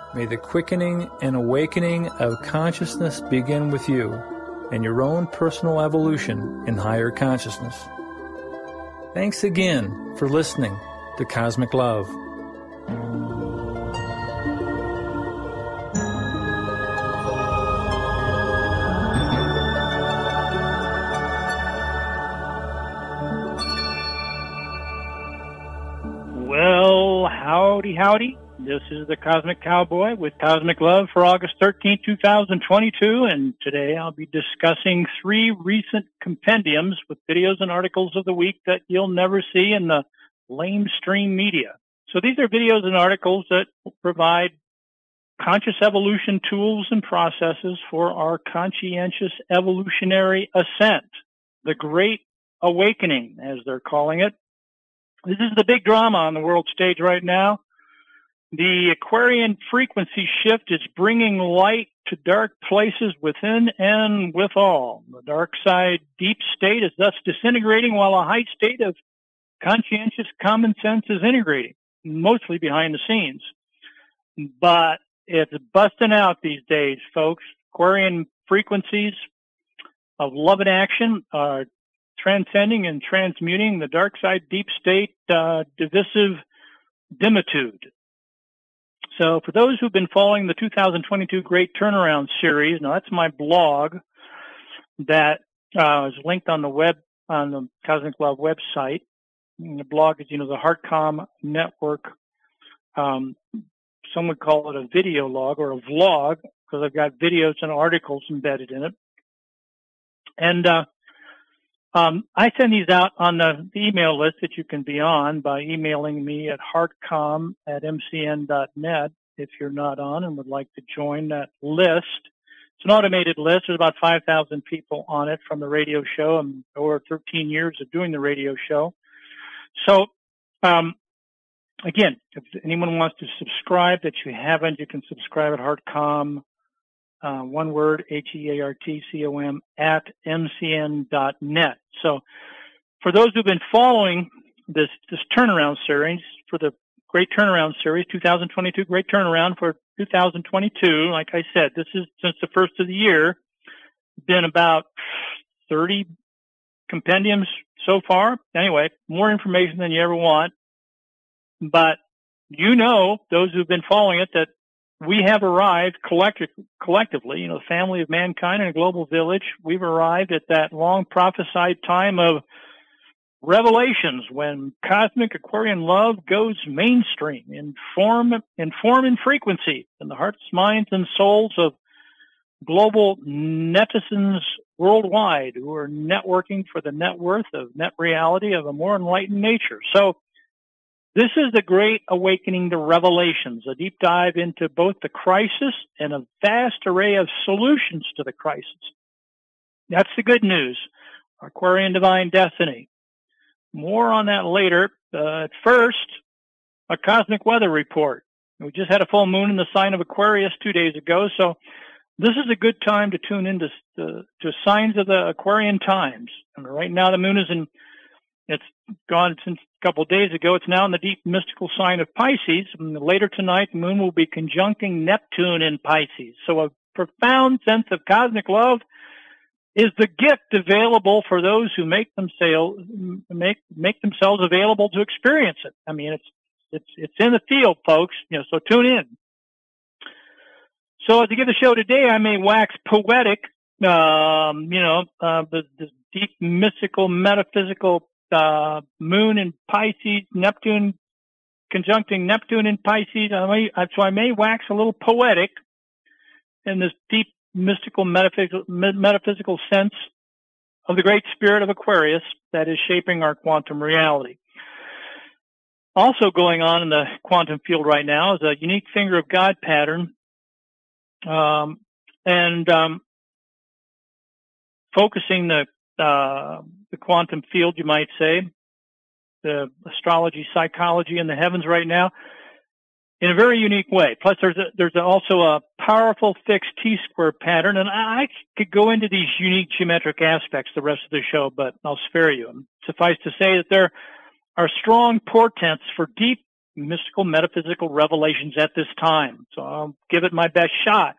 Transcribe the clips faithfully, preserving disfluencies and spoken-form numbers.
May the quickening and awakening of consciousness begin with you and your own personal evolution in higher consciousness. Thanks again for listening to Cosmic Love. Well, howdy, howdy. This is the Cosmic Cowboy with Cosmic Love for August thirteenth, two thousand twenty-two, and today I'll be discussing three recent compendiums with videos and articles of the week that you'll never see in the lamestream media. So these are videos and articles that provide conscious evolution tools and processes for our conscientious evolutionary ascent, the Great Awakening, as they're calling it. This is the big drama on the world stage right now. The Aquarian frequency shift is bringing light to dark places within and withal. The dark side deep state is thus disintegrating while a high state of conscientious common sense is integrating, mostly behind the scenes. But it's busting out these days, folks. Aquarian frequencies of love and action are transcending and transmuting the dark side deep state uh, divisive dimitude. So for those who've been following the two thousand twenty-two Great Turnaround series, now that's my blog that uh, is linked on the web, on the Cosmic Love website. And the blog is, you know, the HeartCom Network. Um, some would call it a video log or a vlog because I've got videos and articles embedded in it. And uh, um, I send these out on the, the email list that you can be on by emailing me at heartcom at m c n dot net if you're not on and would like to join that list. It's an automated list. There's about five thousand people on it from the radio show and over thirteen years of doing the radio show. So, um, again, if anyone wants to subscribe that you haven't, you can subscribe at HeartCom, uh, one word, H E A R T C O M, at m c n dot net. So for those who've been following this, this turnaround series, for the Great Turnaround series, two thousand twenty-two Great Turnaround for two thousand twenty-two, like I said, this is since the first of the year, been about thirty compendiums so far. Anyway, more information than you ever want. But you know, those who've been following it, that we have arrived collective, collectively, you know, family of mankind in a global village. We've arrived at that long prophesied time of revelations when cosmic Aquarian love goes mainstream in form, in form and frequency in the hearts, minds, and souls of global netizens worldwide who are networking for the net worth of net reality of a more enlightened nature. So this is the Great Awakening to Revelations, a deep dive into both the crisis and a vast array of solutions to the crisis. That's the good news. Aquarian Divine Destiny. More on that later. Uh, at first, a cosmic weather report. We just had a full moon in the sign of Aquarius two days ago, so this is a good time to tune into to, to signs of the Aquarian times. And right now the moon is in, it's gone since a couple of days ago. It's now in the deep mystical sign of Pisces. And later tonight, the moon will be conjuncting Neptune in Pisces. So a profound sense of cosmic love is the gift available for those who make themselves make make themselves available to experience it. I mean, it's it's it's in the field, folks. You know, so tune in. So as I give the show today, I may wax poetic. Um, you know, uh, the, the deep mystical, metaphysical uh, moon in Pisces, Neptune conjuncting Neptune in Pisces. I may, so I may wax a little poetic in this deep mystical, metaphysical, metaphysical sense of the great spirit of Aquarius that is shaping our quantum reality. Also going on in the quantum field right now is a unique finger of God pattern, um, and um, focusing the uh, the quantum field, you might say, the astrology, psychology in the heavens right now, in a very unique way. Plus, there's a, there's also a powerful fixed T-square pattern, and I could go into these unique geometric aspects the rest of the show, but I'll spare you. Suffice to say that there are strong portents for deep mystical, metaphysical revelations at this time. So I'll give it my best shot.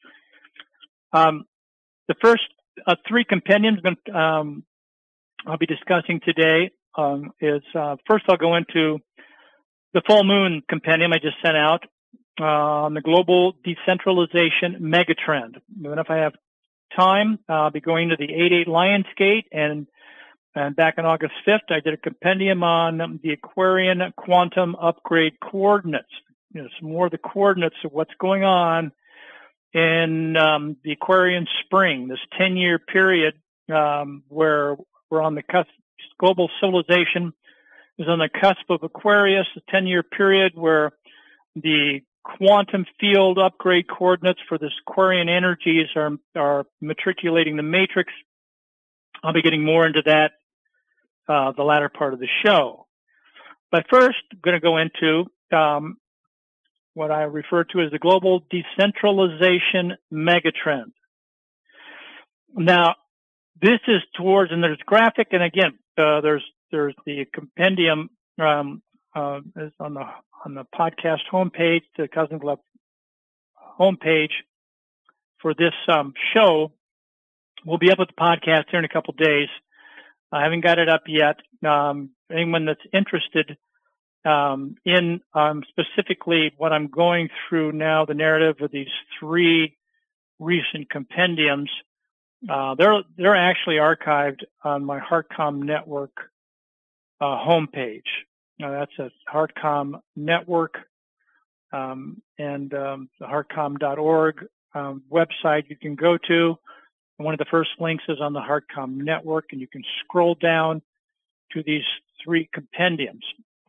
Um, the first uh, three compendiums um, I'll be discussing today um, is, uh, first I'll go into the full moon compendium I just sent out uh, on the global decentralization megatrend. And if I have time, I'll be going to the eight eight Lionsgate, and and back on August fifth, I did a compendium on the Aquarian quantum upgrade coordinates. You know, some more of the coordinates of what's going on in um, the Aquarian spring, this ten-year period um, where we're on the cusp. Global civilization is on the cusp of Aquarius, a ten-year period where the quantum field upgrade coordinates for this Aquarian energies are, are matriculating the matrix. I'll be getting more into that uh, the latter part of the show. But first, I'm going to go into um, what I refer to as the global decentralization megatrend. Now, this is towards, and there's graphic, and again, uh, there's there's the compendium um, uh, is on the on the podcast homepage, the Cosmic Love homepage for this um, show. We'll be up with the podcast here in a couple of days. I haven't got it up yet. Um, anyone that's interested um, in um, specifically what I'm going through now, the narrative of these three recent compendiums, uh, they're they're actually archived on my HeartCom Network uh, homepage. Now that's a HeartCom Network um, and um, the heartcom dot org um, website you can go to. One of the first links is on the HeartCom Network, and you can scroll down to these three compendiums,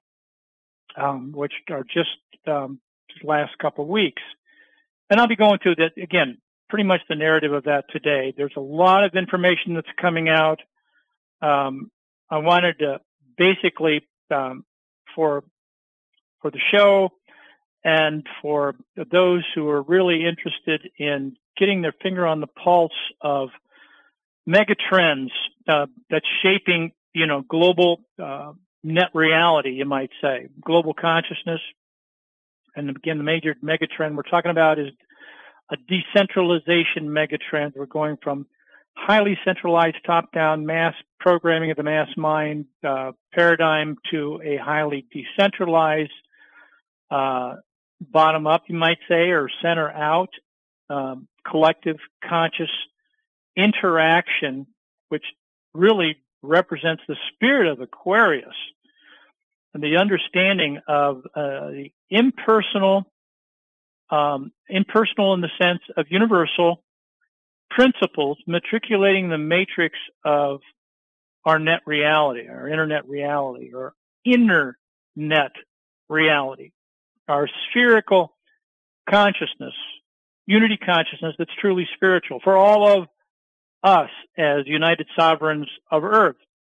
um, which are just um, the last couple of weeks. And I'll be going through that, again, pretty much the narrative of that today. There's a lot of information that's coming out. Um, I wanted to basically, um, for for the show and for those who are really interested in getting their finger on the pulse of mega trends uh, that's shaping, you know, global uh, net reality, you might say, global consciousness. And again, the major mega trend we're talking about is a decentralization mega trend. We're going from highly centralized top-down mass programming of the mass mind uh, paradigm to a highly decentralized uh, bottom-up, you might say, or center-out um, collective conscious interaction, which really represents the spirit of Aquarius and the understanding of uh, the impersonal, um, impersonal in the sense of universal principles matriculating the matrix of our net reality, our internet reality, or inner net reality, our spherical consciousness, unity consciousness that's truly spiritual for all of us as united sovereigns of Earth.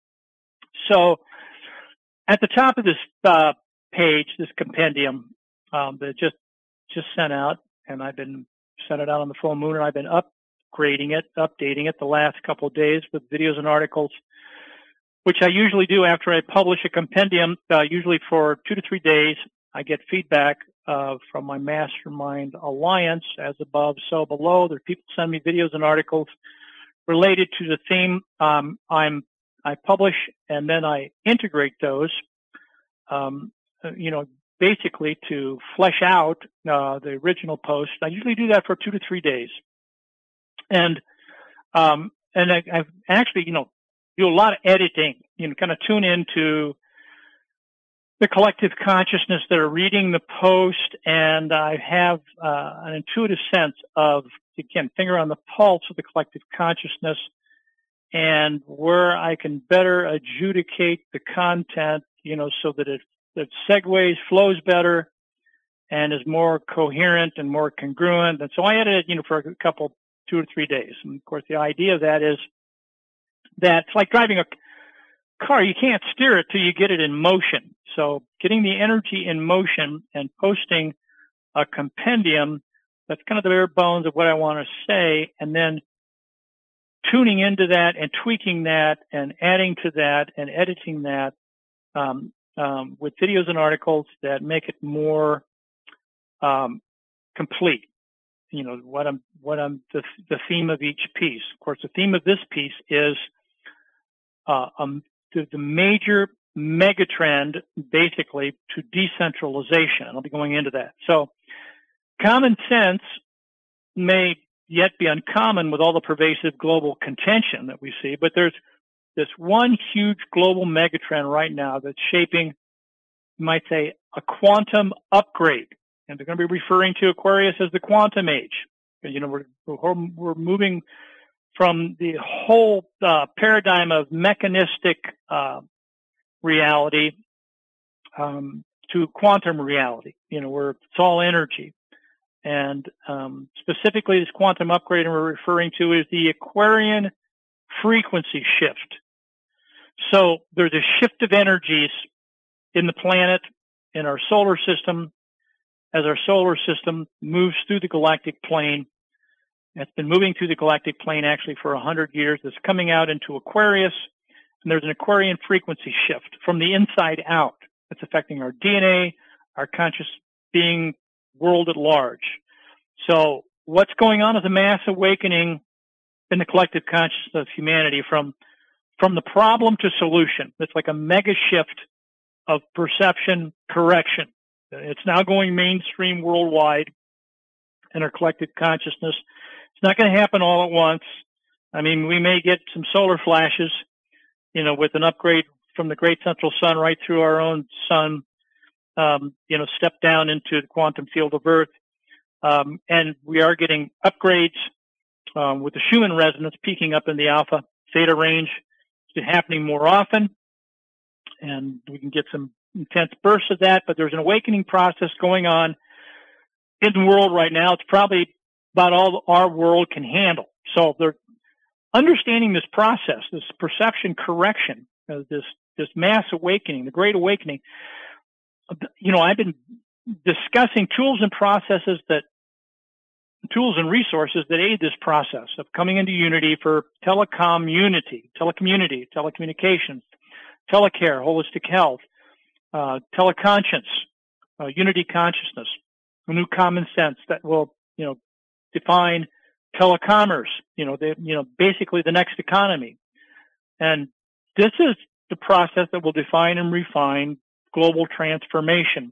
So at the top of this uh, page, this compendium um, that just just sent out, and I've been sent it out on the full moon, and I've been upgrading it, updating it the last couple of days with videos and articles, which I usually do after I publish a compendium, uh, usually for two to three days. I get feedback uh, from my Mastermind Alliance, as above, so below. There are people send me videos and articles related to the theme um, I'm I publish, and then I integrate those, um, you know, basically to flesh out uh, the original post. I usually do that for two to three days, and um, and I, I've actually, you know, do a lot of editing. You know, kind of tune into the collective consciousness that are reading the post, and I have uh, an intuitive sense of, again, finger on the pulse of the collective consciousness, and where I can better adjudicate the content, you know, so that it, it segues, flows better, and is more coherent and more congruent. And so I edit it, you know, for a couple, two or three days. And of course, the idea of that is that it's like driving a car. You can't steer it till you get it in motion. So getting the energy in motion and posting a compendium, that's kind of the bare bones of what I want to say, and then tuning into that and tweaking that and adding to that and editing that, um, um, with videos and articles that make it more um, complete. You know, what I'm, what I'm, the, the theme of each piece. Of course, the theme of this piece is uh, um, the, the major megatrend, basically, to decentralization. I'll be going into that. So, common sense may yet be uncommon with all the pervasive global contention that we see, but there's this one huge global megatrend right now that's shaping, you might say, a quantum upgrade. And they're going to be referring to Aquarius as the quantum age. You know, we're, we're, we're moving from the whole uh, paradigm of mechanistic uh, reality um, to quantum reality, you know, where it's all energy. And um, specifically, this quantum upgrade we're referring to is the Aquarian frequency shift. So there's a shift of energies in the planet, in our solar system, as our solar system moves through the galactic plane. It's been moving through the galactic plane actually for one hundred years. It's coming out into Aquarius, and there's an Aquarian frequency shift from the inside out. It's affecting our D N A, our conscious being, world at large. So what's going on is a mass awakening in the collective consciousness of humanity from, from the problem to solution. It's like a mega shift of perception correction. It's now going mainstream worldwide in our collective consciousness. It's not going to happen all at once. I mean, we may get some solar flashes, you know, with an upgrade from the great central sun right through our own sun, um, you know, step down into the quantum field of Earth. Um, and we are getting upgrades um, with the Schumann resonance peaking up in the alpha theta range. It's happening more often, and we can get some intense bursts of that, but there's an awakening process going on in the world right now. It's probably about all our world can handle. So they're understanding this process, this perception correction, uh, this this mass awakening, the Great Awakening. You know, I've been discussing tools and processes that, tools and resources that aid this process of coming into unity for telecom unity, telecommunity, telecommunications, telecare, holistic health, uh, teleconscience, uh, unity consciousness, a new common sense that will, you know, define telecommerce, you know, the, you know, basically the next economy. And this is the process that will define and refine global transformation.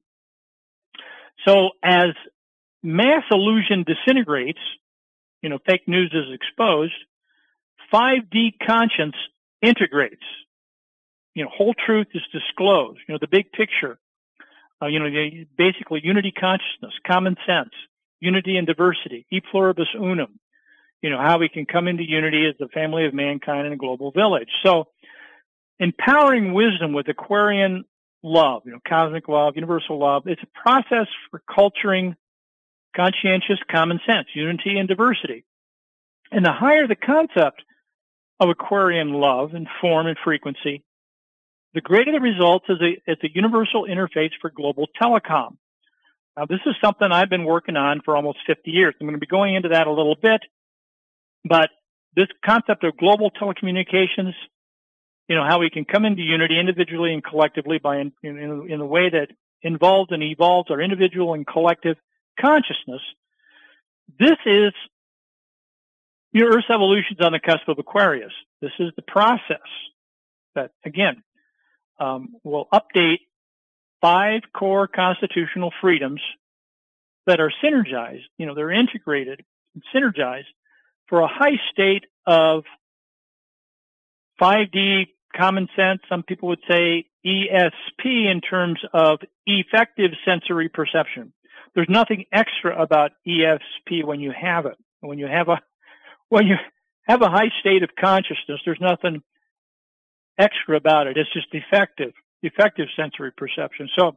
So as mass illusion disintegrates, you know, fake news is exposed, five D conscience integrates. You know, whole truth is disclosed. You know, the big picture, uh, you know, basically unity consciousness, common sense, unity and diversity, e pluribus unum, you know, how we can come into unity as the family of mankind in a global village. So empowering wisdom with Aquarian love, you know, cosmic love, universal love, it's a process for culturing conscientious common sense, unity and diversity. And the higher the concept of Aquarian love and form and frequency, the greater the results as a, as a universal interface for global telecom. Now, this is something I've been working on for almost fifty years. I'm going to be going into that a little bit, but this concept of global telecommunications, you know, how we can come into unity individually and collectively by in, in, in a way that involves and evolves our individual and collective consciousness. This is your Earth's evolution's on the cusp of Aquarius. This is the process that, again, um, will update five core constitutional freedoms that are synergized. You know, they're integrated and synergized for a high state of five D common sense. Some people would say E S P in terms of effective sensory perception. There's nothing extra about E S P when you have it. When you have a when you have a high state of consciousness, there's nothing extra about it. It's just effective, effective sensory perception. So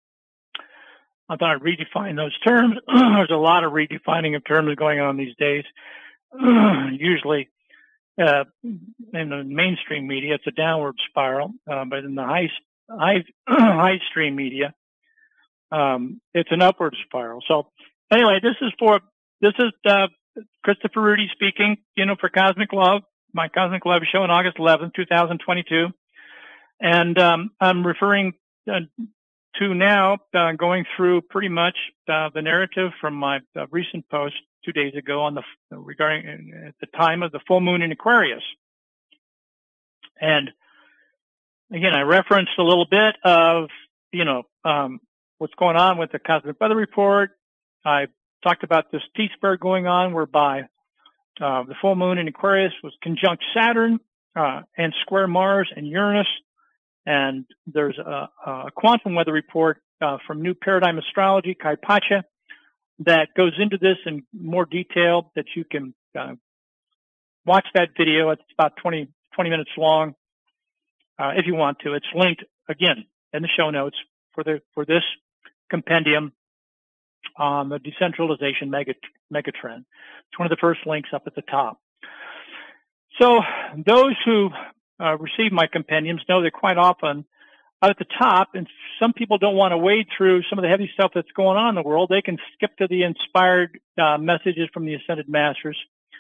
I thought I'd redefine those terms. There's a lot of redefining of terms going on these days. Usually uh, in the mainstream media, it's a downward spiral, uh, but in the high high high stream media, um, it's an upward spiral. So anyway, this is for this is uh, Christopher Rudy speaking. You know, for Cosmic Love, my Cosmic Love show on August eleventh, two thousand twenty-two, and um, I'm referring uh, to now uh, going through pretty much uh, the narrative from my uh, recent post two days ago on the regarding uh, at the time of the full moon in Aquarius. And again, I referenced a little bit of, you know, um, what's going on with the Cosmic Weather Report. I talked about this T-square going on whereby uh, the full moon in Aquarius was conjunct Saturn uh, and square Mars and Uranus. And there's a, a quantum weather report uh, from New Paradigm Astrology, Kai Pacha, that goes into this in more detail that you can uh, watch that video. It's about twenty, twenty minutes long uh, if you want to. It's linked, again, in the show notes for the for this compendium on the decentralization mega, megatrend. It's one of the first links up at the top. So those who Uh, receive my compendiums know that quite often out at the top, and some people don't want to wade through some of the heavy stuff that's going on in the world, they can skip to the inspired uh, messages from the Ascended Masters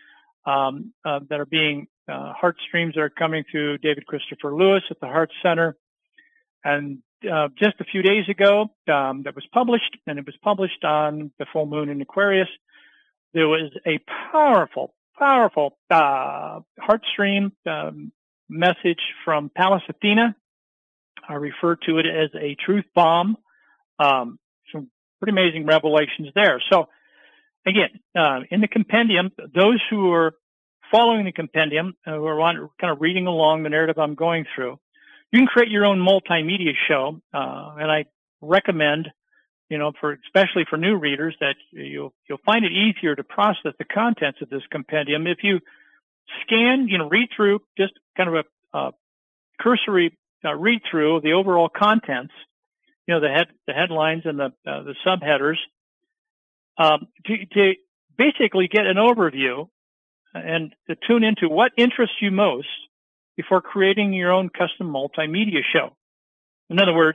um, uh, that are being uh, heart streams that are coming through David Christopher Lewis at the Heart Center. And uh, just a few days ago, um, that was published, and it was published on the full moon in Aquarius. There was a powerful, powerful uh, heart stream um, message from Pallas Athena. I refer to it as a truth bomb. Um, some pretty amazing revelations there. So again, uh, in the compendium, those who are following the compendium, uh, who are on, kind of reading along the narrative I'm going through, you can create your own multimedia show. Uh, and I recommend, you know, for, especially for new readers, that you'll, you'll find it easier to process the contents of this compendium if you scan, you know, read through just kind of a uh, cursory uh, read through of the overall contents, you know, the head, the headlines and the uh, the subheaders, um, to, to basically get an overview and to tune into what interests you most before creating your own custom multimedia show. In other words,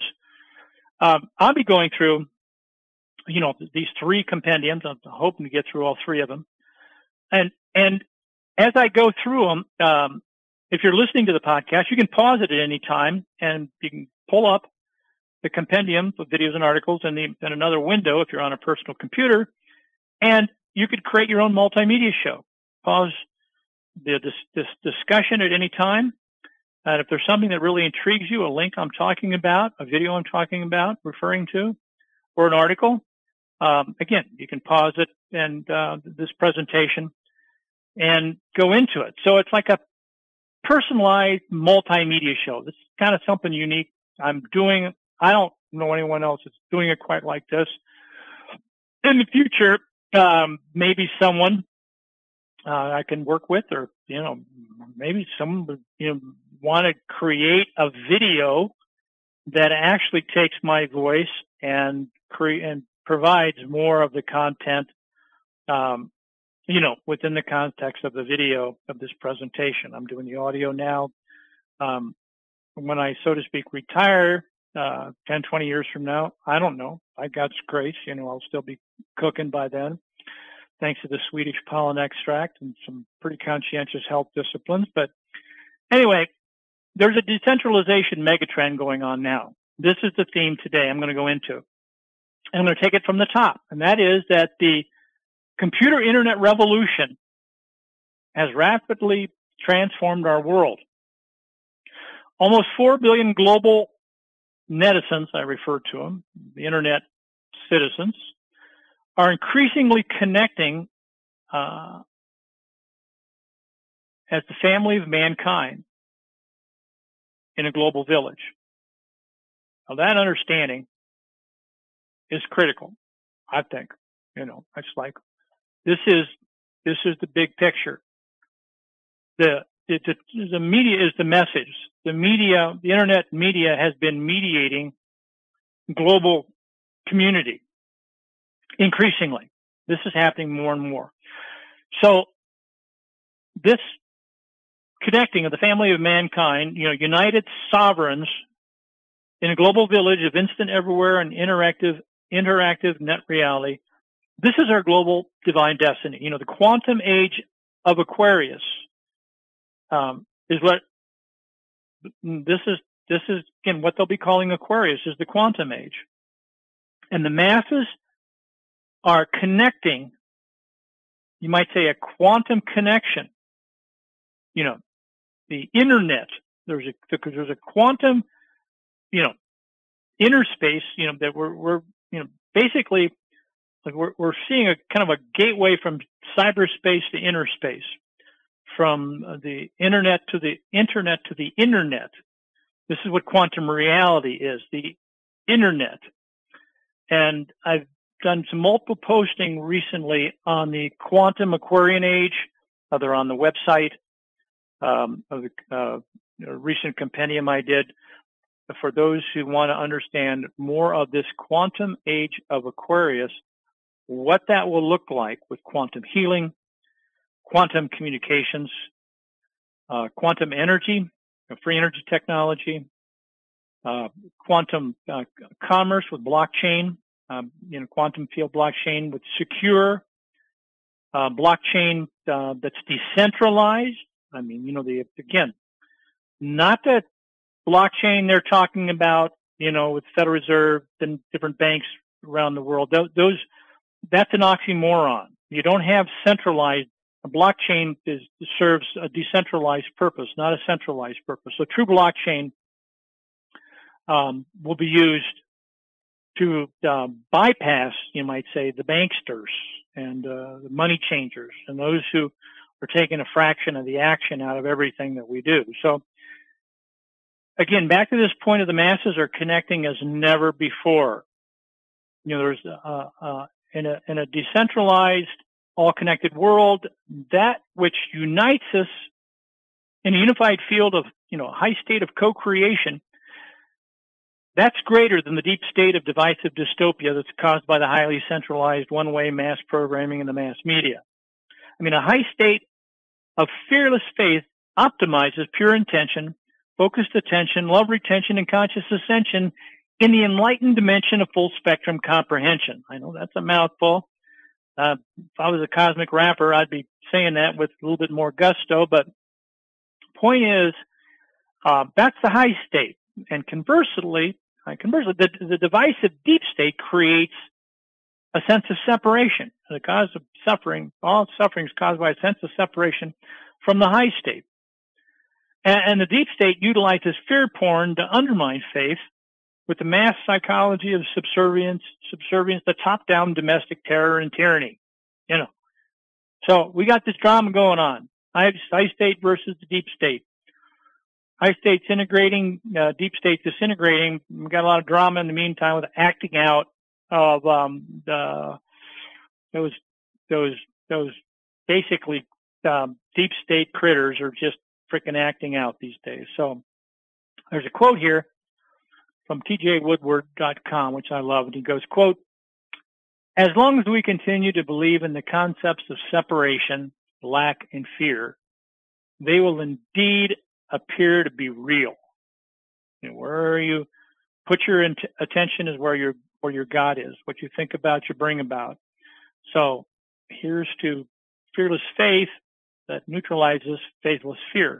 um, I'll be going through, you know, these three compendiums. I'm hoping to get through all three of them, and and as I go through them, um, if you're listening to the podcast, you can pause it at any time, and you can pull up the compendium of videos and articles in, the, in another window if you're on a personal computer, and you could create your own multimedia show. Pause the this, this discussion at any time, and if there's something that really intrigues you, a link I'm talking about, a video I'm talking about, referring to, or an article, um, again, you can pause it and uh, this presentation and go into it. So it's like a personalized multimedia show. This is kind of something unique I'm doing. I don't know anyone else that's doing it quite like this. In the future, um, maybe someone uh, I can work with, or, you know, maybe someone would, you know, want to create a video that actually takes my voice and create and provides more of the content, um, you know, within the context of the video of this presentation. I'm doing the audio now. Um, when I, so to speak, retire, uh, ten, twenty years from now, I don't know. By God's grace, you know, I'll still be cooking by then, thanks to the Swedish pollen extract and some pretty conscientious health disciplines. But anyway, there's a decentralization megatrend going on now. This is the theme today I'm going to go into. And I'm going to take it from the top. And that is that the computer internet revolution has rapidly transformed our world. Almost four billion global netizens, I refer to them, the internet citizens, are increasingly connecting uh, as the family of mankind in a global village. Now, that understanding is critical, I think. You know, it's like, this is, this is the big picture. The, the, the media is the message. The media, the internet media has been mediating global community increasingly. This is happening more and more. So this connecting of the family of mankind, you know, united sovereigns in a global village of instant everywhere and interactive, interactive net reality. This is our global divine destiny. You know, the quantum age of Aquarius um, is what this is this is, again, what they'll be calling Aquarius is the quantum age. And the masses are connecting, you might say a quantum connection. You know, the internet, there's a, because there's a quantum, you know, inner space, you know, that we're, we're, you know, basically, like we're, we're seeing a kind of a gateway from cyberspace to inner space, from the internet to the internet to the internet. This is what quantum reality is, the internet. And I've done some multiple posting recently on the quantum Aquarian age. Uh, they're on the website um, of the uh, recent compendium I did for those who want to understand more of this quantum age of Aquarius, what that will look like with quantum healing, quantum communications, uh, quantum energy, free energy technology, uh, quantum uh, commerce with blockchain, um, you know, quantum field blockchain with secure uh, blockchain uh, that's decentralized. I mean, you know, the again, not that blockchain they're talking about, you know, with Federal Reserve and different banks around the world. Those, those that's an oxymoron. You don't have centralized. A blockchain is, serves a decentralized purpose, not a centralized purpose. So true blockchain um, will be used to uh, bypass, you might say, the banksters and uh, the money changers and those who are taking a fraction of the action out of everything that we do. So again, back to this point of the masses are connecting as never before. You know, there's uh, uh, in a in a decentralized, all-connected world, that which unites us in a unified field of, you know, high state of co-creation, that's greater than the deep state of divisive dystopia that's caused by the highly centralized one-way mass programming and the mass media. I mean, a high state of fearless faith optimizes pure intention, focused attention, love retention, and conscious ascension in the enlightened dimension of full spectrum comprehension. I know that's a mouthful. Uh, if I was a cosmic rapper, I'd be saying that with a little bit more gusto, but point is, uh, that's the high state. And conversely, uh, conversely, the, the divisive deep state creates a sense of separation. The cause of suffering, all suffering is caused by a sense of separation from the high state. And, and the deep state utilizes fear porn to undermine faith with the mass psychology of subservience, subservience, the top-down domestic terror and tyranny, you know. So we got this drama going on. High, high state versus the deep state. High state's integrating, uh, deep state disintegrating. We got a lot of drama in the meantime with acting out of um, the, those those those basically um, deep state critters are just freaking acting out these days. So there's a quote here from T J Woodward dot com, which I love. And he goes, quote, "As long as we continue to believe in the concepts of separation, lack, and fear, they will indeed appear to be real." You know, where you put your int- attention is where your where your God is. What you think about, you bring about. So here's to fearless faith that neutralizes faithless fear.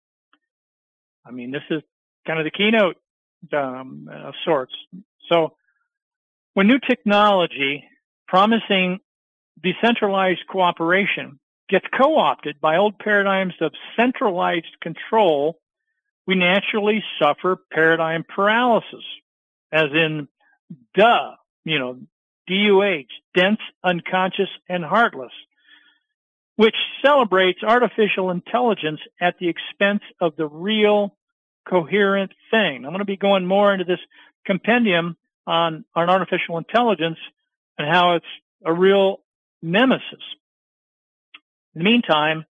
I mean, this is kind of the keynote Um, of sorts. So when new technology promising decentralized cooperation gets co-opted by old paradigms of centralized control, we naturally suffer paradigm paralysis, as in duh, you know, D U H, dense, unconscious, and heartless, which celebrates artificial intelligence at the expense of the real coherent thing. I'm going to be going more into this compendium on, on artificial intelligence and how it's a real nemesis. In the meantime,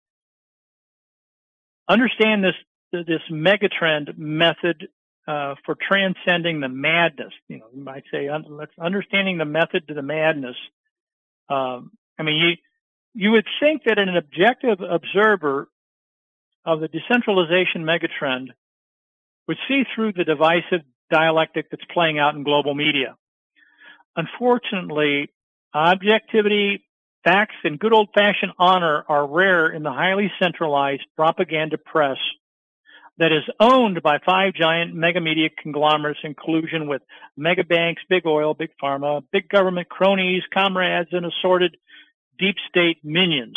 understand this this megatrend method uh, for transcending the madness. You know, you might say, let's understanding the method to the madness. Um, I mean, you you would think that an objective observer of the decentralization megatrend would see through the divisive dialectic that's playing out in global media. Unfortunately, objectivity, facts, and good old-fashioned honor are rare in the highly centralized propaganda press that is owned by five giant mega media conglomerates in collusion with mega banks, big oil, big pharma, big government cronies, comrades, and assorted deep state minions.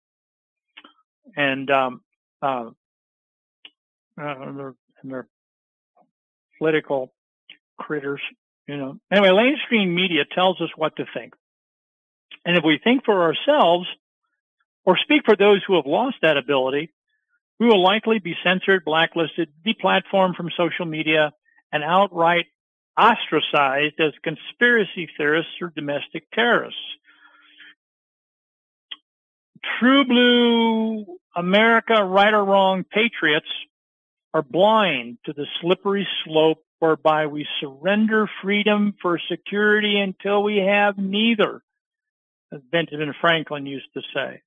And, um, uh, uh, and their, and their political critters, you know. Anyway, mainstream media tells us what to think. And if we think for ourselves or speak for those who have lost that ability, we will likely be censored, blacklisted, deplatformed from social media, and outright ostracized as conspiracy theorists or domestic terrorists. True blue America, right or wrong patriots are blind to the slippery slope whereby we surrender freedom for security until we have neither, as Benjamin Franklin used to say.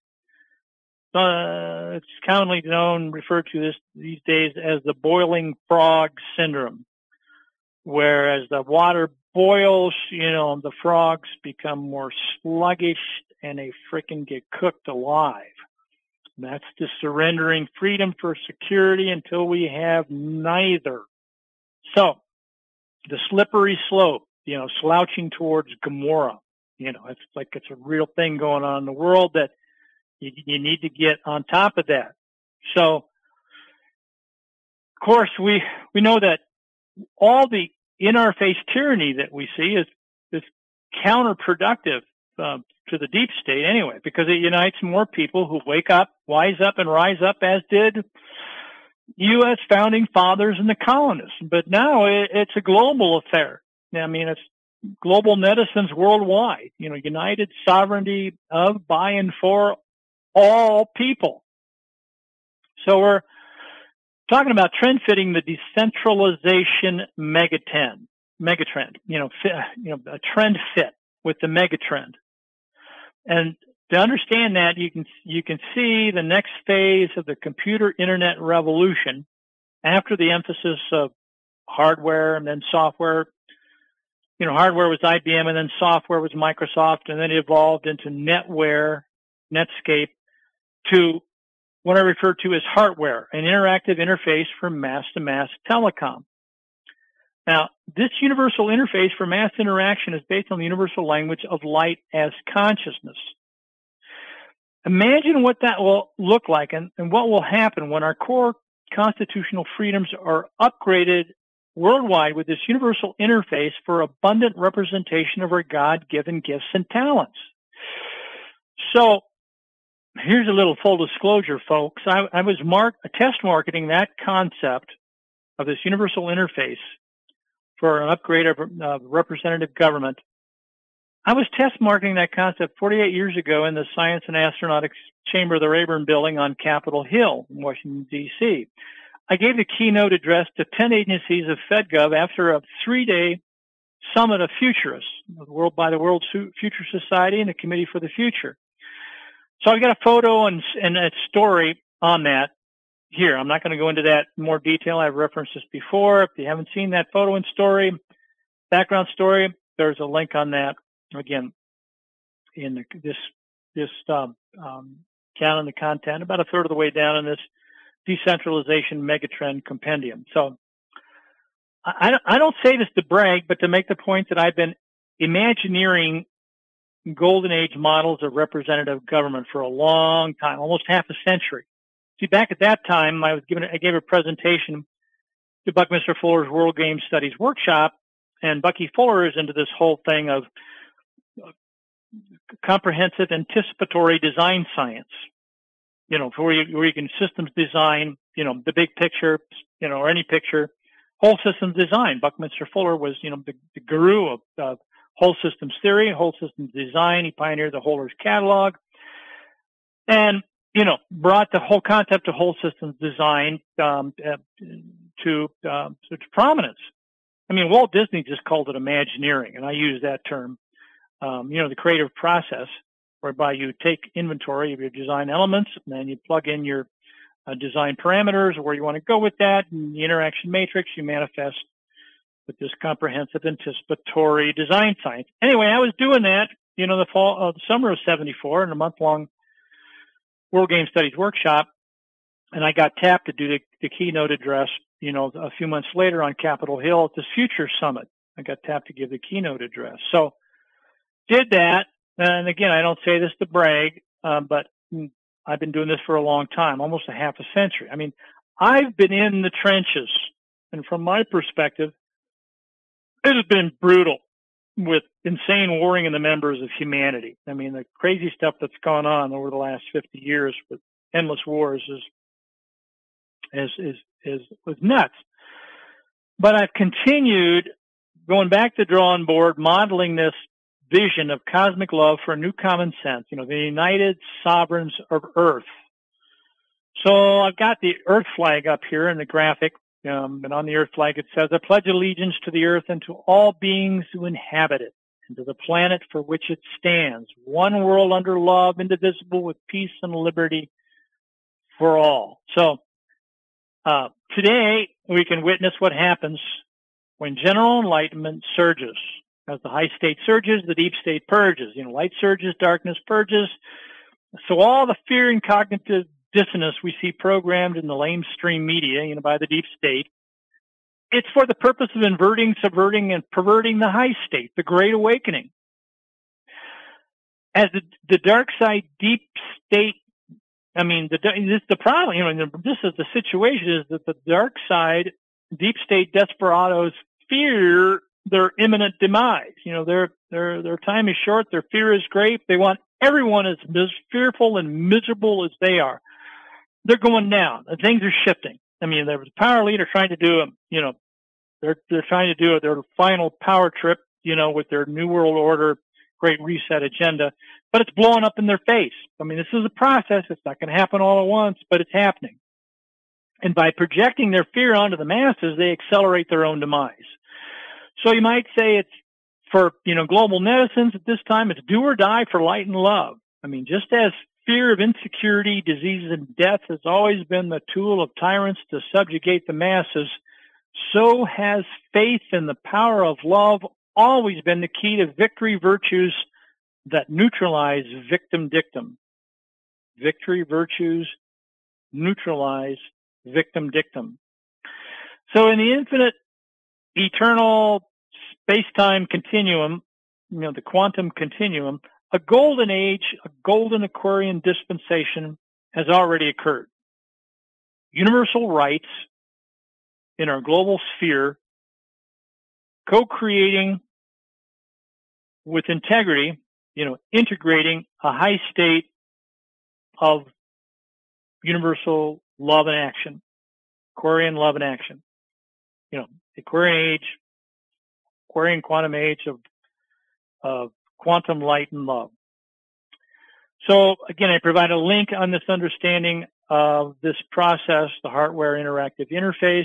Uh, it's commonly known, referred to this these days as the boiling frog syndrome, where as the water boils, you know, the frogs become more sluggish and they frickin' get cooked alive. That's the surrendering freedom for security until we have neither. So, the slippery slope, you know, slouching towards Gomorrah, you know, it's like it's a real thing going on in the world that you, you need to get on top of that. So, of course, we, we know that all the in-our-face tyranny that we see is, is counterproductive uh, to the deep state anyway, because it unites more people who wake up, wise up, and rise up, as did U S founding fathers and the colonists. But now it, it's a global affair. I mean, it's global netizens worldwide, you know, united sovereignty of, by, and for all people. So we're talking about trend fitting the decentralization megatrend, megatrend, you know, fit, you know, a trend fit with the megatrend. And to understand that, you can you can see the next phase of the computer internet revolution after the emphasis of hardware and then software. You know, hardware was I B M and then software was Microsoft, and then it evolved into NetWare, Netscape, to what I refer to as hardware, an interactive interface for mass-to-mass telecom. Now, this universal interface for mass interaction is based on the universal language of light as consciousness. Imagine what that will look like and, and what will happen when our core constitutional freedoms are upgraded worldwide with this universal interface for abundant representation of our God-given gifts and talents. So, here's a little full disclosure, folks. I, I was mark, test marketing that concept of this universal interface for an upgrade of uh, representative government. I was test marketing that concept forty-eight years ago in the Science and Astronautics Chamber of the Rayburn Building on Capitol Hill in Washington, D C I gave the keynote address to ten agencies of FedGov after a three-day summit of futurists, the world by the World Future Society and the Committee for the Future. So I've got a photo and, and a story on that here. I'm not going to go into that in more detail. I've referenced this before. If you haven't seen that photo and story, background story, there's a link on that. Again, in the, this this um, um, canon of content, about a third of the way down in this decentralization megatrend compendium. So I, I don't say this to brag, but to make the point that I've been imagineering golden age models of representative government for a long time, almost half a century. See, back at that time, I was given I gave a presentation to Buckminster Fuller's World Game Studies workshop, and Bucky Fuller is into this whole thing of comprehensive anticipatory design science, you know, where you, where you can systems design, you know, the big picture, you know, or any picture, whole systems design. Buckminster Fuller was, you know, the, the guru of uh, whole systems theory, whole systems design. He pioneered the Holler's catalog and, you know, brought the whole concept of whole systems design um, uh, to, uh, to prominence. I mean, Walt Disney just called it Imagineering, and I use that term. Um, you know, the creative process whereby you take inventory of your design elements and then you plug in your uh, design parameters, where you want to go with that, and the interaction matrix you manifest with this comprehensive anticipatory design science. Anyway, I was doing that, you know, the fall, uh, the summer of seventy-four in a month-long World Game Studies workshop. and I got tapped to do the, the keynote address, you know, a few months later on Capitol Hill at this Future Summit. I got tapped to give the keynote address. So did that. And again, I don't say this to brag, uh, but I've been doing this for a long time, almost a half a century. I mean, I've been in the trenches, and from my perspective, it has been brutal with insane warring in the members of humanity. I mean, the crazy stuff that's gone on over the last fifty years with endless wars is is is is was nuts. But I've continued going back to the drawing board, modeling this vision of cosmic love for a new common sense, you know, the united sovereigns of Earth. So I've got the Earth flag up here in the graphic, um, and on the Earth flag it says, I pledge allegiance to the Earth and to all beings who inhabit it, and to the planet for which it stands, one world under love, indivisible, with peace and liberty for all. So uh, today we can witness what happens when general enlightenment surges. As the high state surges, the deep state purges. You know, light surges, darkness purges. So all the fear and cognitive dissonance we see programmed in the lamestream media, you know, by the deep state, it's for the purpose of inverting, subverting, and perverting the high state, the Great Awakening. As the, the dark side, deep state, I mean, the, this the problem, you know, this is the situation, is that the dark side, deep state desperados fear their imminent demise. You know, their their their time is short. Their fear is great. They want everyone as mis- fearful and miserable as they are. They're going down, and things are shifting. I mean, there was a power leader trying to do a, you know, they're they're trying to do their final power trip, you know, with their New World Order, Great Reset agenda, but it's blowing up in their face. I mean, this is a process. It's not going to happen all at once, but it's happening. And by projecting their fear onto the masses, they accelerate their own demise. So you might say it's for, you know, global netizens at this time, it's do or die for light and love. I mean, just as fear of insecurity, disease, and death has always been the tool of tyrants to subjugate the masses, so has faith in the power of love always been the key to victory virtues that neutralize victim dictum. Victory virtues neutralize victim dictum. So in the infinite, eternal space-time continuum, you know, the quantum continuum, a golden age, a golden Aquarian dispensation has already occurred. Universal rights in our global sphere, co-creating with integrity, you know, integrating a high state of universal love and action, Aquarian love and action. You know, the Aquarian age, Aquarian quantum age of, of quantum light and love. So again, I provide a link on this understanding of this process, the Heartware Interactive Interface,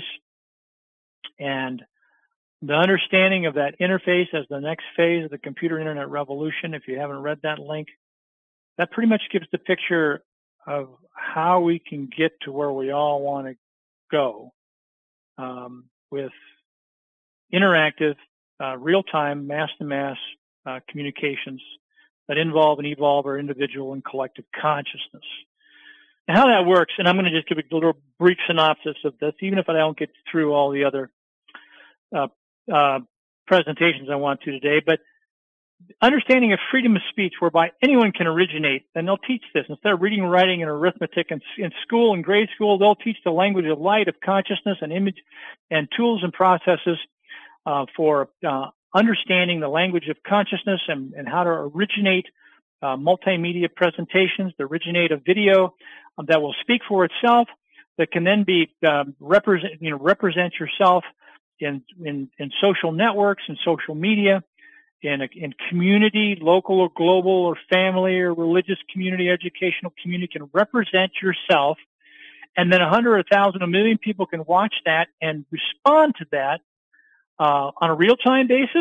and the understanding of that interface as the next phase of the computer internet revolution. If you haven't read that link, that pretty much gives the picture of how we can get to where we all want to go, um, with interactive, uh, real-time, mass-to-mass uh, communications that involve and evolve our individual and collective consciousness. And how that works, and I'm going to just give a little brief synopsis of this, even if I don't get through all the other uh, uh, presentations I want to today, but understanding of freedom of speech, whereby anyone can originate, and they'll teach this. Instead of reading, writing, and arithmetic in, in school, in grade school, they'll teach the language of light, of consciousness, and image, and tools and processes uh, for uh, understanding the language of consciousness, and, and how to originate uh, multimedia presentations, to originate a video um, that will speak for itself, that can then be um, represent, you know, represent yourself in, in in social networks and social media, in a in community, local or global or family or religious community, educational community, can represent yourself, and then a hundred, a thousand, a million people can watch that and respond to that uh, on a real-time basis,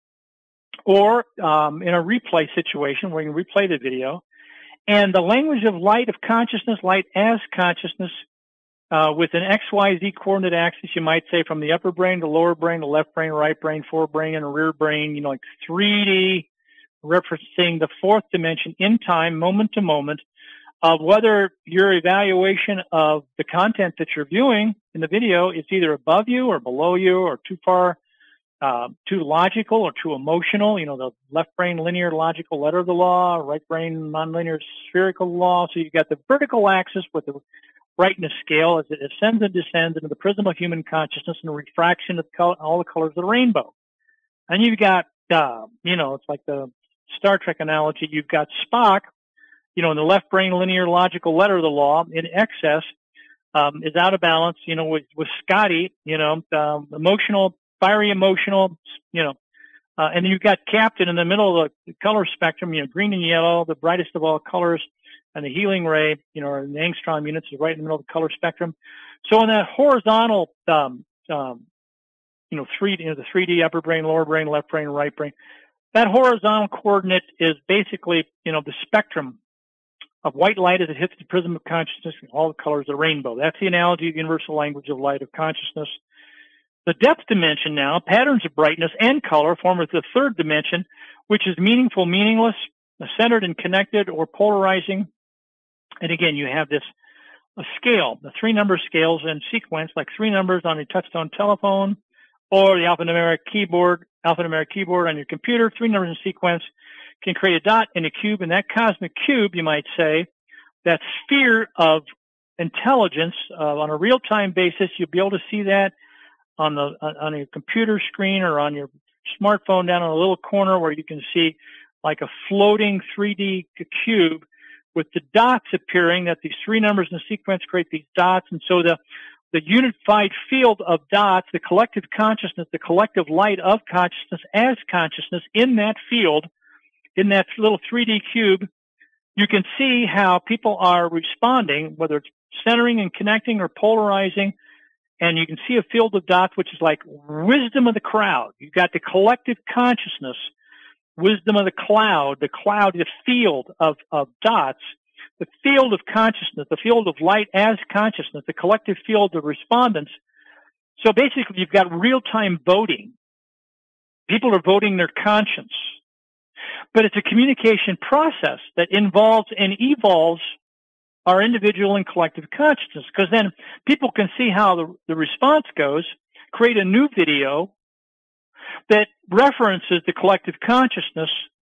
or um, in a replay situation where you can replay the video. And the language of light, of consciousness, light as consciousness, uh, with an X Y Z coordinate axis, you might say, from the upper brain to lower brain, to left brain, right brain, forebrain, and rear brain, you know, like three D, referencing the fourth dimension in time, moment to moment, of whether your evaluation of the content that you're viewing in the video is either above you or below you or too far, uh, too logical or too emotional. You know, the left brain linear logical letter of the law, right brain nonlinear spherical law. So you've got the vertical axis with the brightness scale as it ascends and descends into the prism of human consciousness and a refraction of color, all the colors of the rainbow. And you've got, uh, you know, it's like the Star Trek analogy. You've got Spock, you know, in the left brain linear logical letter of the law in excess, um, is out of balance, you know, with, with Scotty, you know, um, emotional, fiery emotional, you know, uh, and then you've got Captain in the middle of the color spectrum, you know, green and yellow, the brightest of all colors. And the healing ray, you know, or the angstrom units is right in the middle of the color spectrum. So in that horizontal, um, um, you know, three, you know, the three D upper brain, lower brain, left brain, right brain, that horizontal coordinate is basically, you know, the spectrum of white light as it hits the prism of consciousness and all the colors of the rainbow. That's the analogy of the universal language of light of consciousness. The depth dimension now, patterns of brightness and color form the third dimension, which is meaningful, meaningless, centered and connected, or polarizing. And again, you have this a scale, the three number scales in sequence, like three numbers on a touchtone telephone or the alphanumeric keyboard, alphanumeric keyboard on your computer. Three numbers in sequence can create a dot and a cube. And that cosmic cube, you might say, that sphere of intelligence uh, on a real-time basis, you'll be able to see that on the on your computer screen or on your smartphone down in a little corner where you can see like a floating three D cube with the dots appearing, that these three numbers in sequence create these dots. And so the, the unified field of dots, the collective consciousness, the collective light of consciousness as consciousness in that field, in that little three D cube, you can see how people are responding, whether it's centering and connecting or polarizing. And you can see a field of dots, which is like wisdom of the crowd. You've got the collective consciousness, wisdom of the cloud, the cloud, the field of, of dots, the field of consciousness, the field of light as consciousness, the collective field of respondents. So basically, you've got real-time voting. People are voting their conscience. But it's a communication process that involves and evolves our individual and collective consciousness, because then people can see how the, the response goes, create a new video that references the collective consciousness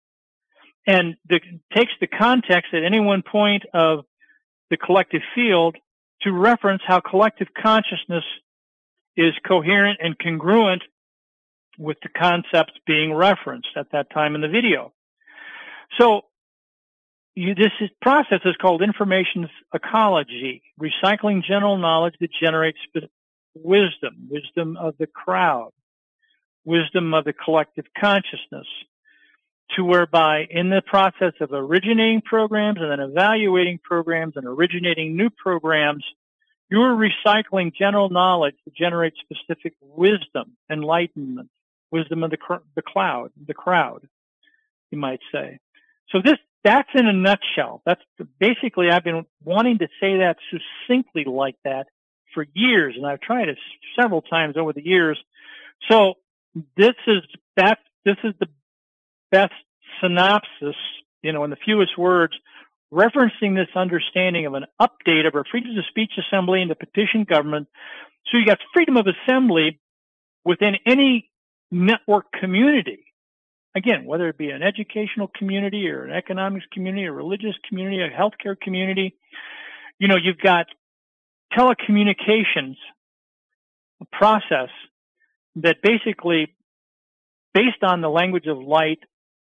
and the, takes the context at any one point of the collective field to reference how collective consciousness is coherent and congruent with the concepts being referenced at that time in the video. So you, this is, process is called information ecology, recycling general knowledge that generates wisdom, wisdom of the crowd, wisdom of the collective consciousness, to whereby in the process of originating programs and then evaluating programs and originating new programs, you're recycling general knowledge to generate specific wisdom, enlightenment, wisdom of the, the cloud, the crowd, you might say. So this, that's in a nutshell. That's basically, I've been wanting to say that succinctly like that for years, and I've tried it several times over the years. So this is that. This is the best synopsis, you know, in the fewest words, referencing this understanding of an update of our freedom of speech assembly and the petition government. So you got freedom of assembly within any network community. Again, whether it be an educational community or an economics community, a religious community, a healthcare community, you know, you've got telecommunications process that basically, based on the language of light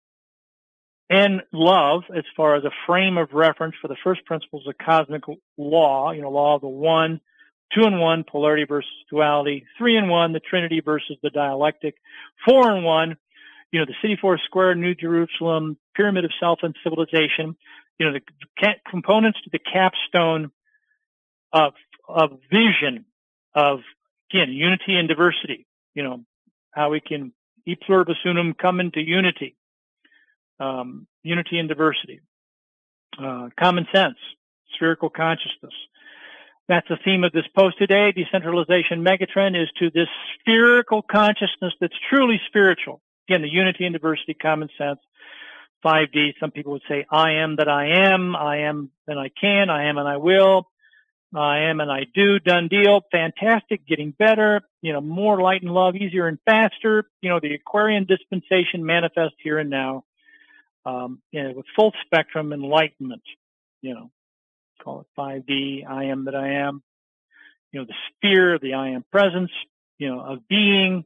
and love, as far as a frame of reference for the first principles of cosmic law, you know, law of the one, two and one, polarity versus duality, three and one, the Trinity versus the dialectic, four and one, you know, the city four square, New Jerusalem, pyramid of self and civilization, you know, the components to the capstone of, of vision of, again, unity and diversity, you know, how we can e pluribus unum come into unity, um, unity and diversity, uh, common sense, spherical consciousness. That's the theme of this post today. Decentralization megatrend is to this spherical consciousness that's truly spiritual. Again, the unity and diversity, common sense, five D, some people would say, I am that I am, I am and I can, I am and I will, I am and I do, done deal, fantastic, getting better, you know, more light and love, easier and faster, you know, the Aquarian dispensation manifest here and now, um, you know, with full spectrum enlightenment, you know, call it five D, I am that I am, you know, the sphere, the I am presence, you know, of being,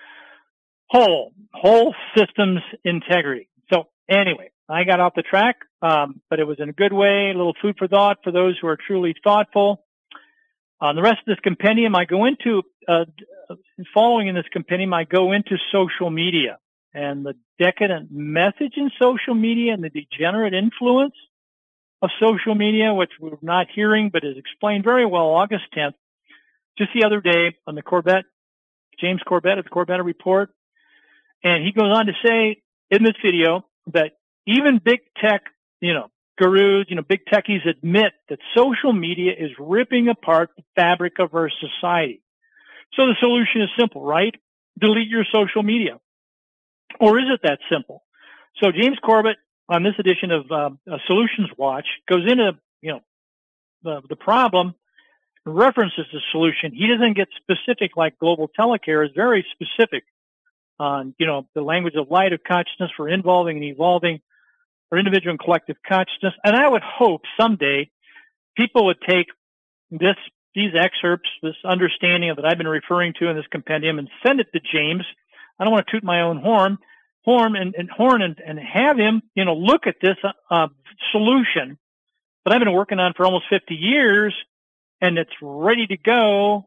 whole, whole systems integrity. So anyway, I got off the track, um, but it was in a good way, a little food for thought for those who are truly thoughtful. On uh, the rest of this compendium, I go into, uh, following in this compendium, I go into social media and the decadent message in social media and the degenerate influence of social media, which we're not hearing, but is explained very well August tenth, just the other day on the Corbett, James Corbett at the Corbett Report. And he goes on to say in this video that even big tech, you know, gurus, you know, big techies admit that social media is ripping apart the fabric of our society. So the solution is simple, right? Delete your social media. Or is it that simple? So James Corbett, on this edition of uh, Solutions Watch, goes into, you know, the, the problem, references the solution. He doesn't get specific like Global Telecare is very specific on, you know, the language of light of consciousness for involving and evolving our individual and collective consciousness. And I would hope someday people would take this, these excerpts, this understanding that I've been referring to in this compendium and send it to James. I don't want to toot my own horn, horn and, and horn and, and have him, you know, look at this uh, solution that I've been working on for almost fifty years, and it's ready to go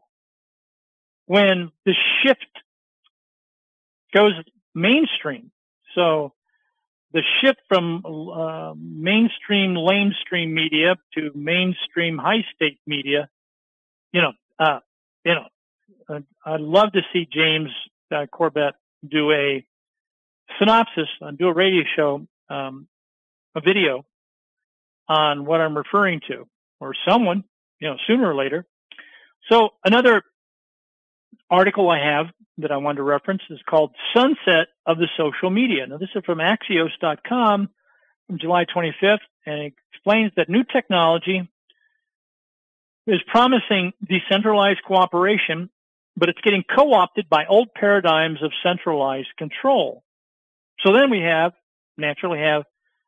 when the shift goes mainstream. So the shift from uh, mainstream lamestream media to mainstream high state media, you know, uh, you know, uh, I'd love to see James uh, Corbett do a synopsis, uh, do a radio show, um, a video on what I'm referring to, or someone, you know, sooner or later. So another article I have that I wanted to reference is called Sunset of the Social Media. Now, this is from Axios dot com from July twenty-fifth, and it explains that new technology is promising decentralized cooperation, but it's getting co-opted by old paradigms of centralized control. So then we have, naturally have,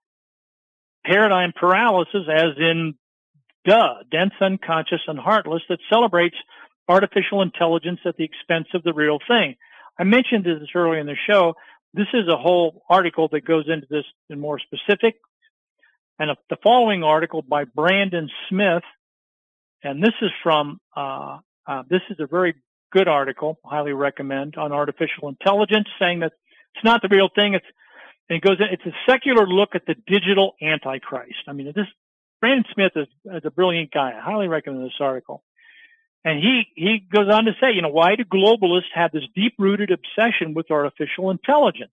paradigm paralysis, as in, duh, dense, unconscious, and heartless, that celebrates artificial intelligence at the expense of the real thing. I mentioned this earlier in the show. This is a whole article that goes into this in more specific. And the following article by Brandon Smith, and this is from, uh, uh, this is a very good article, highly recommend, on artificial intelligence, saying that it's not the real thing. It's, and it goes, it's a secular look at the digital antichrist. I mean, this, Brandon Smith is, is a brilliant guy. I highly recommend this article. And he, he goes on to say, you know, why do globalists have this deep-rooted obsession with artificial intelligence?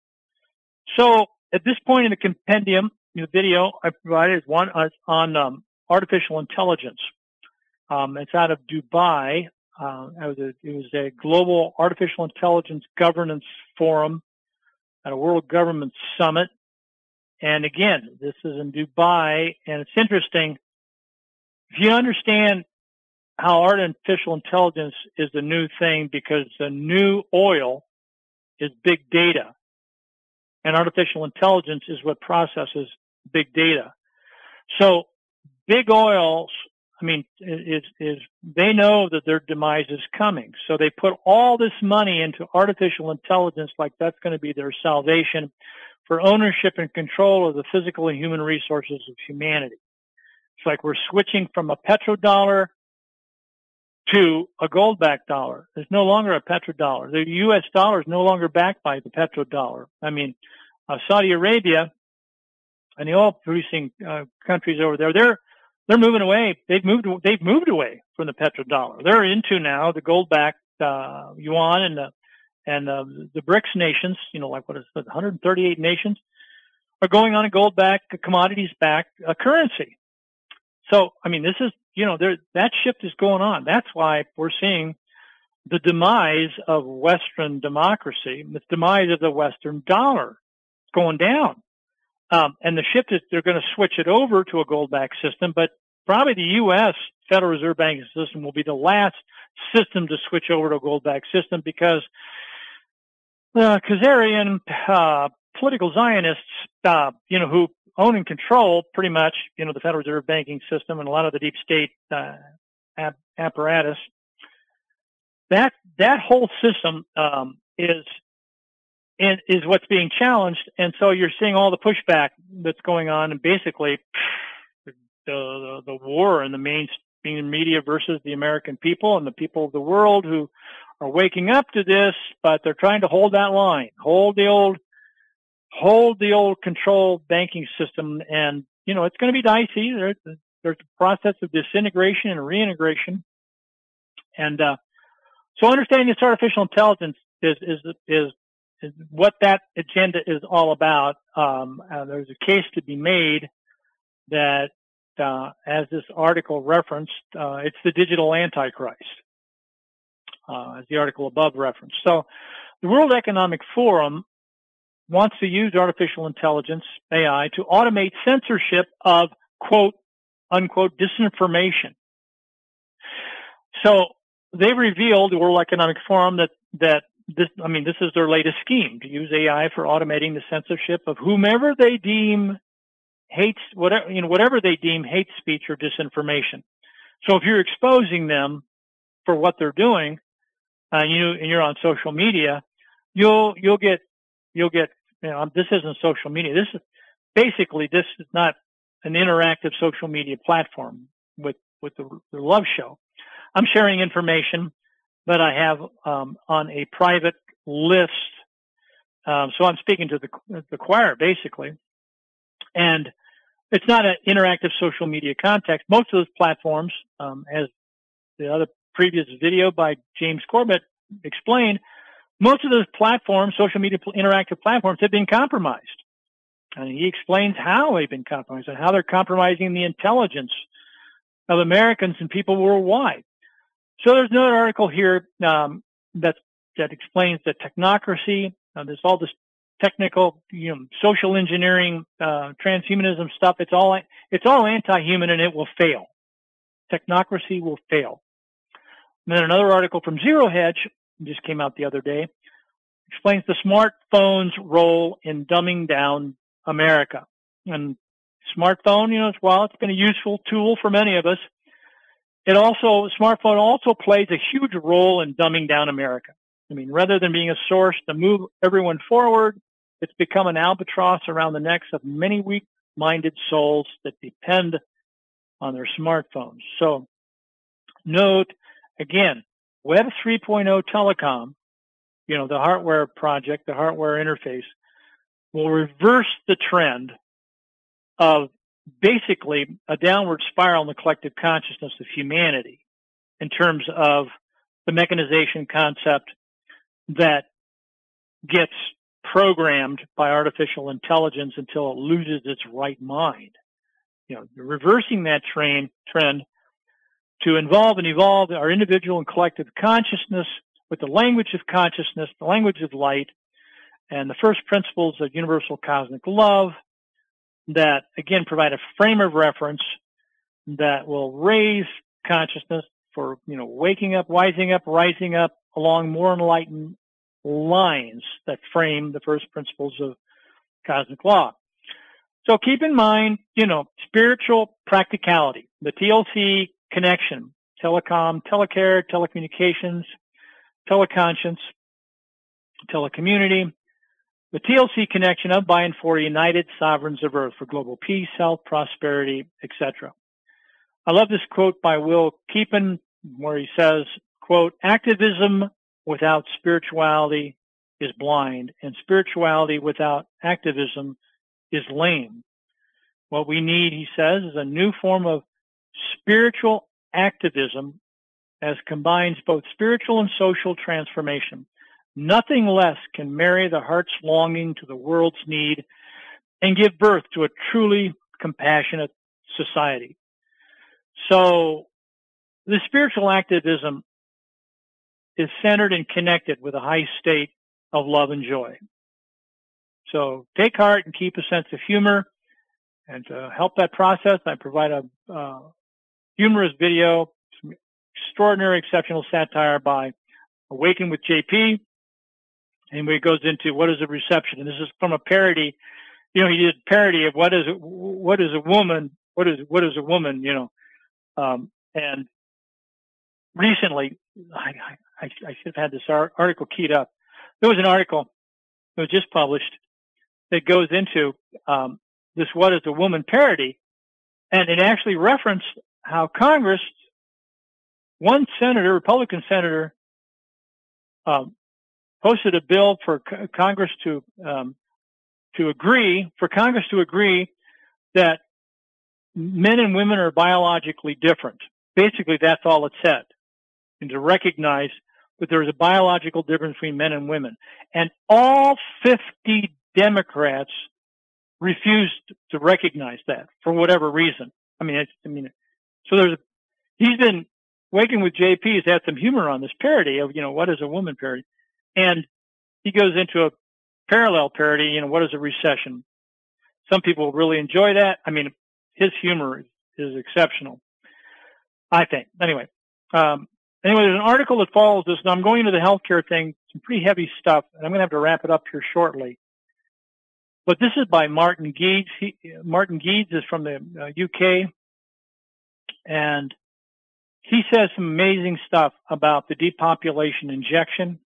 So at this point in the compendium, in the video I provided is one on um, artificial intelligence. Um, it's out of Dubai. Uh, it, was a, it was a global artificial intelligence governance forum at a World Government Summit. And again, this is in Dubai, and it's interesting. If you understand how artificial intelligence is the new thing, because the new oil is big data, and artificial intelligence is what processes big data. So big oils, I mean, is, is they know that their demise is coming. So they put all this money into artificial intelligence like that's going to be their salvation for ownership and control of the physical and human resources of humanity. It's like we're switching from a petrodollar to a gold-backed dollar. There's no longer a petrodollar. The U S dollar is no longer backed by the petrodollar. I mean, uh, Saudi Arabia and the oil-producing uh, countries over there, they're they're moving away. They've moved they've moved away from the petrodollar. They're into now the gold-backed uh, yuan, and the and uh, the BRICS nations. You know, like what is it, one hundred thirty-eight nations are going on a gold-backed, commodities-backed uh, currency. So, I mean, this is, you know, there, that shift is going on. That's why we're seeing the demise of Western democracy, the demise of the Western dollar. It's going down. Um, and the shift is they're going to switch it over to a gold-backed system, but probably the U S Federal Reserve banking system will be the last system to switch over to a gold-backed system because the Khazarian uh, political Zionists, uh, you know, who own and control pretty much, you know, the Federal Reserve banking system and a lot of the deep state uh, ap- apparatus, that that whole system um, is is what's being challenged, and so you're seeing all the pushback that's going on, and basically the the, the war in the mainstream media versus the American people and the people of the world who are waking up to this, but they're trying to hold that line, hold the old, hold the old control banking system, and you know it's going to be dicey. There's there's a process of disintegration and reintegration, and uh, so understanding this artificial intelligence is is is is what that agenda is all about. Um, uh, there's a case to be made that, uh, as this article referenced, uh, it's the digital antichrist, uh, as the article above referenced. So the World Economic Forum wants to use artificial intelligence, A I, to automate censorship of, quote, unquote, disinformation. So they've revealed, the World Economic Forum, that, that This, I mean, this is their latest scheme, to use A I for automating the censorship of whomever they deem hates, whatever, you know, whatever they deem hate speech or disinformation. So if you're exposing them for what they're doing, uh, you, and you're on social media, you'll, you'll get, you'll get, you know, this isn't social media. This is basically, this is not an interactive social media platform with, with the, the Love Show. I'm sharing information that I have um, on a private list. Um, so I'm speaking to the, the choir, basically. And it's not an interactive social media context. Most of those platforms, um, as the other previous video by James Corbett explained, most of those platforms, social media interactive platforms, have been compromised. And he explains how they've been compromised and how they're compromising the intelligence of Americans and people worldwide. So there's another article here um, that that explains that technocracy. Uh, there's all this technical, you know, social engineering, uh, transhumanism stuff. It's all it's all anti-human, and it will fail. Technocracy will fail. And then another article from Zero Hedge just came out the other day, explains the smartphone's role in dumbing down America. And smartphone, you know, while it's been a useful tool for many of us, It also, smartphone also plays a huge role in dumbing down America. I mean, rather than being a source to move everyone forward, it's become an albatross around the necks of many weak-minded souls that depend on their smartphones. So note, again, Web three point oh telecom, you know, the hardware project, the hardware interface, will reverse the trend of basically a downward spiral in the collective consciousness of humanity in terms of the mechanization concept that gets programmed by artificial intelligence until it loses its right mind. You know, reversing that train, trend to involve and evolve our individual and collective consciousness with the language of consciousness, the language of light, and the first principles of universal cosmic love that, again, provide a frame of reference that will raise consciousness for, you know, waking up, wising up, rising up along more enlightened lines that frame the first principles of cosmic law. So keep in mind, you know, spiritual practicality, the T L C connection, telecom, telecare, telecommunications, teleconscience, telecommunity, the T L C connection of, by, and for united sovereigns of Earth for global peace, health, prosperity, et cetera. I love this quote by Will Keepan, where he says, quote, activism without spirituality is blind, and spirituality without activism is lame. What we need, he says, is a new form of spiritual activism as combines both spiritual and social transformation. Nothing less can marry the heart's longing to the world's need and give birth to a truly compassionate society. So the spiritual activism is centered and connected with a high state of love and joy. So take heart and keep a sense of humor. And to help that process, I provide a uh, humorous video, some extraordinary, exceptional satire by Awaken with J P. And it goes into what is a reception. And this is from a parody. You know, he did a parody of what is what is a woman, what is what is a woman, you know. Um, and recently, I, I, I should have had this article keyed up. There was an article that was just published that goes into um, this what is a woman parody, and it actually referenced how Congress, one senator, Republican senator, um, posted a bill for co- Congress to um, to agree, for Congress to agree that men and women are biologically different. Basically, that's all it said, and to recognize that there is a biological difference between men and women. And all fifty Democrats refused to recognize that for whatever reason. I mean, it's, I mean, so there's, he's been Waking with J P has had some humor on this parody of, you know, what is a woman parody? And he goes into a parallel parody, you know, what is a recession? Some people really enjoy that. I mean, his humor is, is exceptional, I think. Anyway, um, anyway, there's an article that follows this, and I'm going into the healthcare thing, some pretty heavy stuff, and I'm going to have to wrap it up here shortly. But this is by Martin Geeds. He, Martin Geeds is from the uh, U K, and he says some amazing stuff about the depopulation injection,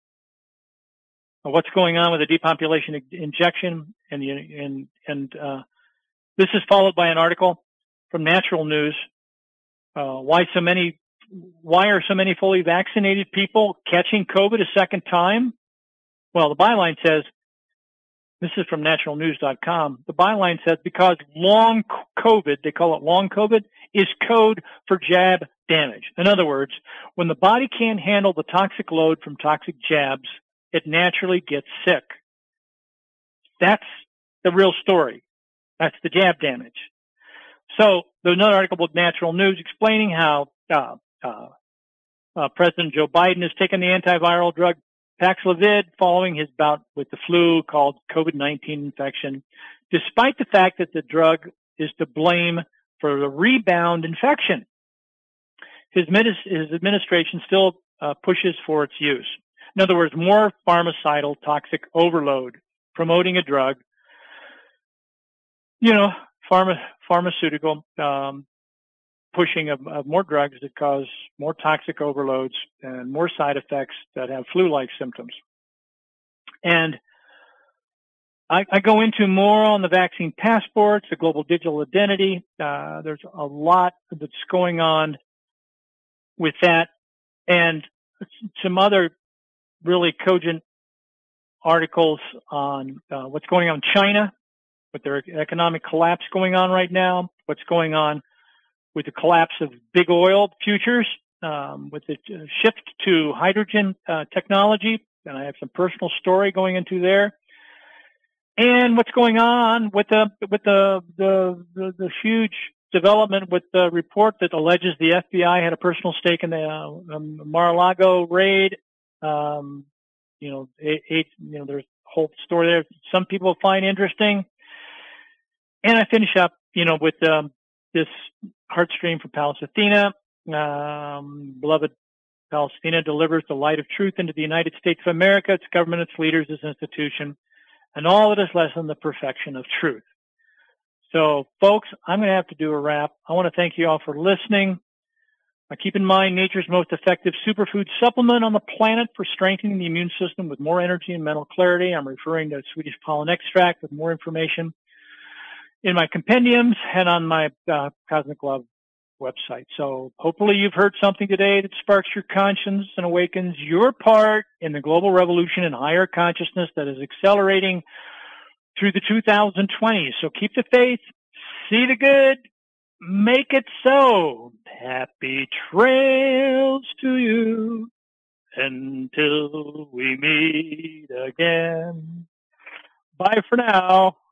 what's going on with the depopulation injection, and the, and and uh, this is followed by an article from Natural News. Uh, why so many? Why are so many fully vaccinated people catching COVID a second time? Well, the byline says. This is from natural news dot com. The byline says because long COVID, they call it long COVID, is code for jab damage. In other words, when the body can't handle the toxic load from toxic jabs, it naturally gets sick. That's the real story. That's the jab damage. So there's another article with Natural News explaining how uh, uh, uh, President Joe Biden has taken the antiviral drug Paxlovid following his bout with the flu called COVID nineteen infection, despite the fact that the drug is to blame for the rebound infection. His, his administration still uh, pushes for its use. In other words, more pharmacidal toxic overload, promoting a drug, you know, pharma, pharmaceutical, um, pushing of, of more drugs that cause more toxic overloads and more side effects that have flu-like symptoms. And I, I go into more on the vaccine passports, the global digital identity. Uh, there's a lot that's going on with that, and some other really cogent articles on uh, what's going on in China, with their economic collapse going on right now, what's going on with the collapse of big oil futures, um, with the shift to hydrogen uh, technology, and I have some personal story going into there, and what's going on with the with the the, the, the huge development with the report that alleges the F B I had a personal stake in the uh, um, Mar-a-Lago raid. Um, you know, eight, eight, you know, there's a whole story there. Some people find interesting, and I finish up, you know, with um, this heartstream from Pallas Athena. Um, beloved Pallas Athena delivers the light of truth into the United States of America, its government, its leaders, its institution, and all that is less than the perfection of truth. So, folks, I'm going to have to do a wrap. I want to thank you all for listening. Uh, keep in mind, nature's most effective superfood supplement on the planet for strengthening the immune system with more energy and mental clarity. I'm referring to Swedish pollen extract with more information in my compendiums and on my uh, Cosmic Love website. So hopefully you've heard something today that sparks your conscience and awakens your part in the global revolution in higher consciousness that is accelerating through the two thousand twenties. So keep the faith, see the good, make it so. Happy trails to you until we meet again. Bye for now.